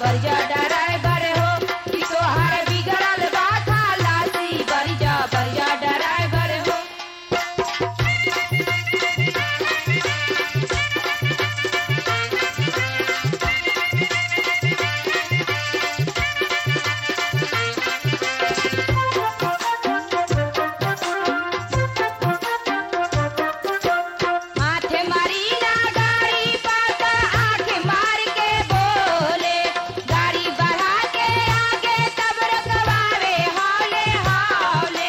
बरिया ड्राइवर हो कि तोहार बिगड़ल बा खलासी बरिया बरिया ड्राइवर हो। हाथ मारी ना गाड़ी पाता आँख मार के बोले गाड़ी बढ़ा के आगे तब रखवावे हौले हौले।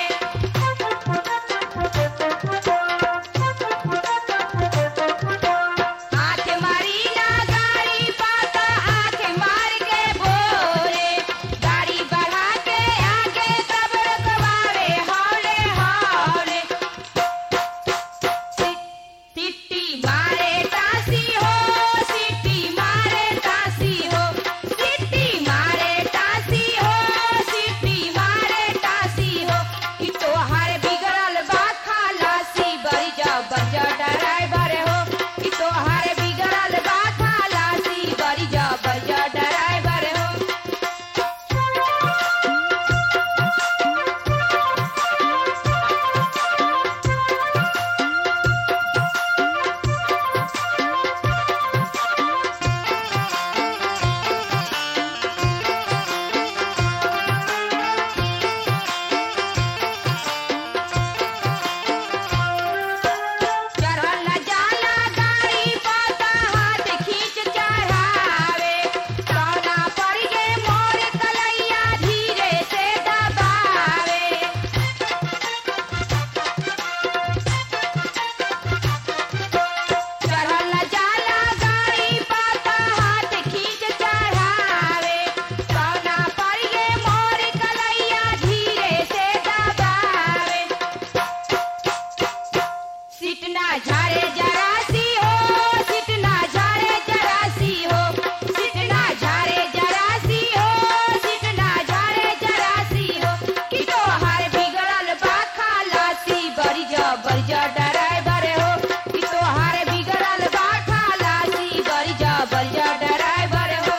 हाथ मारी ना गाड़ी पाता आँख मार के बोले गाड़ी बढ़ा के आगे तब रखवावे हौले हौले। सिट्टी मारे तासी हो सिट्टी मारे तासी हो सिट्टी मारे तासी हो सिट्टी मारे तासी हो कि तोहार बिगड़ल बा खलासी बरिया बरिया ड्राइवर हो कि तोहार बिगड़ल बा खलासी बरिया बरिया ड्राइवर हो। चढ़ल न जाला गाड़ी पाता हाथ खींच चढ़ावे कौना पड़ गे मोर कलैया धीरे से दबावे। चढ़ल न जाला गाड़ी पाता हाथ खींच चढ़ावे कौना पड़ गे मोर कलैया धीरे से दबावे। सीट ना झाड़े जरासी हो सीट ना झाड़े जरासी हो सीट ना झाड़े जरासी हो सीट ना झाड़े जरासी हो कि तोहार बिगड़ल बा खलासी बरिया बरिया ड्राइवर हो कि तोहार बिगड़ल बा खलासी बरिया बरिया ड्राइवर हो।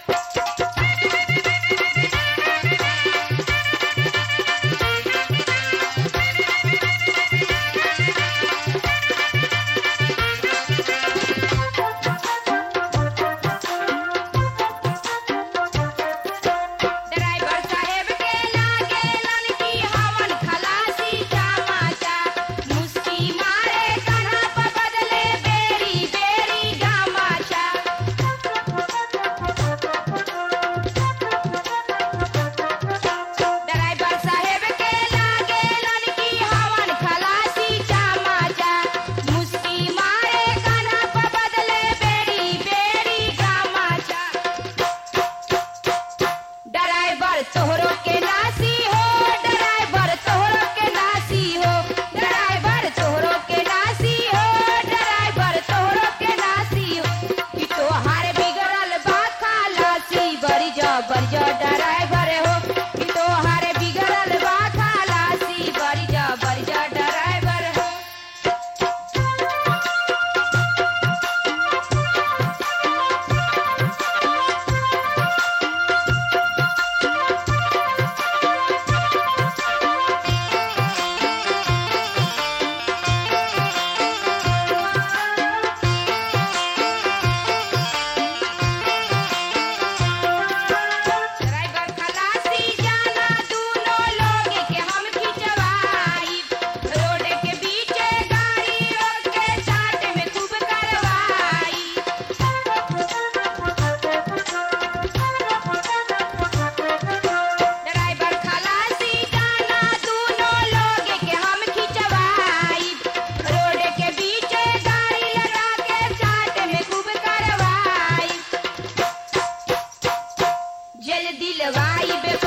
ड्राइवर साहेब के लागेलन की हवन खलासी चामाचा मुस्की मारे कन्हा पर बदले बेरी बेरी गामाचा। ड्राइवर साहेब के लागेलन की हवन खलासी चामाचा मुस्की मारे कन्हा पर बदले बेरी बेरी गामाचा। ड्राइवर तोहरो के नासी हो ड्राइवर तोहरो के नासी हो ड्राइवर तोहरो के नासी हो ड्राइवर तोहरो के नासी हो कि तोहार बिगड़ल बा खलासी बरिया बरिया ड्राइवर हो कि तोहार बिगड़ल बा खलासी बरिया बरिया ड्राइवर हो। ड्राइवर खलासी जाना दूनो लोग के हम खिंचवाई रोड के बीचे गाड़ी रोक के चाट में खूब करवाई। ड्राइवर खलासी जाना दूनो लोग के हम खिंचवाई रोड के बीचे गाड़ी लगा के चाट में खूब करवाई। जल दिलवाई बे